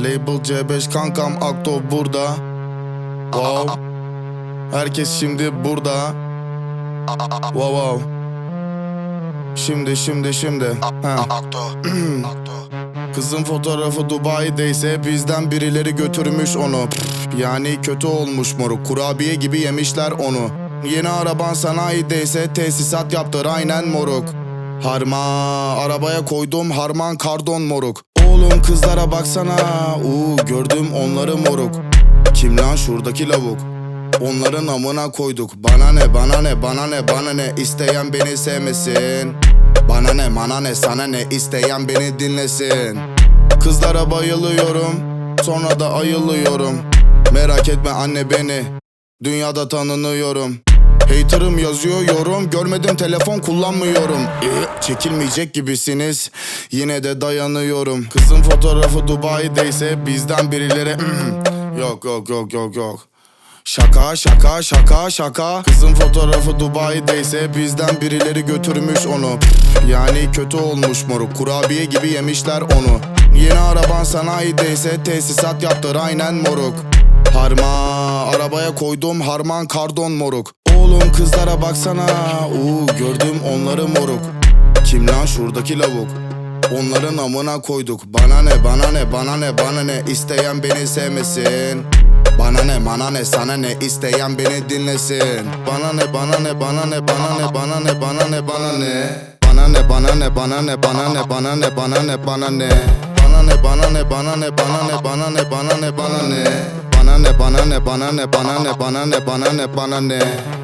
Label C5 kankam Akto burada. Wow. Herkes şimdi burada. Wow. Şimdi. Ha. Kızın fotoğrafı Dubai'deyse bizden birileri götürmüş onu. Yani kötü olmuş moruk. Kurabiye gibi yemişler onu. Yeni araban sanayideyse tesisat yaptır aynen moruk. Arabaya koydum harman kardon moruk. Oğlum kızlara baksana. Gördüm onları moruk. Kim lan şuradaki lavuk? Onların amına koyduk. Bana ne isteyen beni sevmesin. Bana ne mana ne sana ne isteyen beni dinlesin. Kızlara bayılıyorum, sonra da ayılıyorum. Merak etme anne beni, dünyada tanınıyorum. Hater'ım yazıyor yorum, görmedim telefon kullanmıyorum. Çekilmeyecek gibisiniz, yine de dayanıyorum. Kızın fotoğrafı Dubai'deyse bizden birileri Yok. Şaka. Kızın fotoğrafı Dubai'deyse bizden birileri götürmüş onu. Yani kötü olmuş moruk. Kurabiye gibi yemişler onu. Yeni araban sanayideyse tesisat yaptır aynen moruk. Arabaya koydum harman kardon moruk. Oğlum kızlara baksana. Gördüm onları moruk. Kim lan şuradaki lavuk? Onların amına koyduk. Bana ne isteyen beni sevmesin. Bana ne mana ne sana ne isteyen beni dinlesin. Bana ne bana ne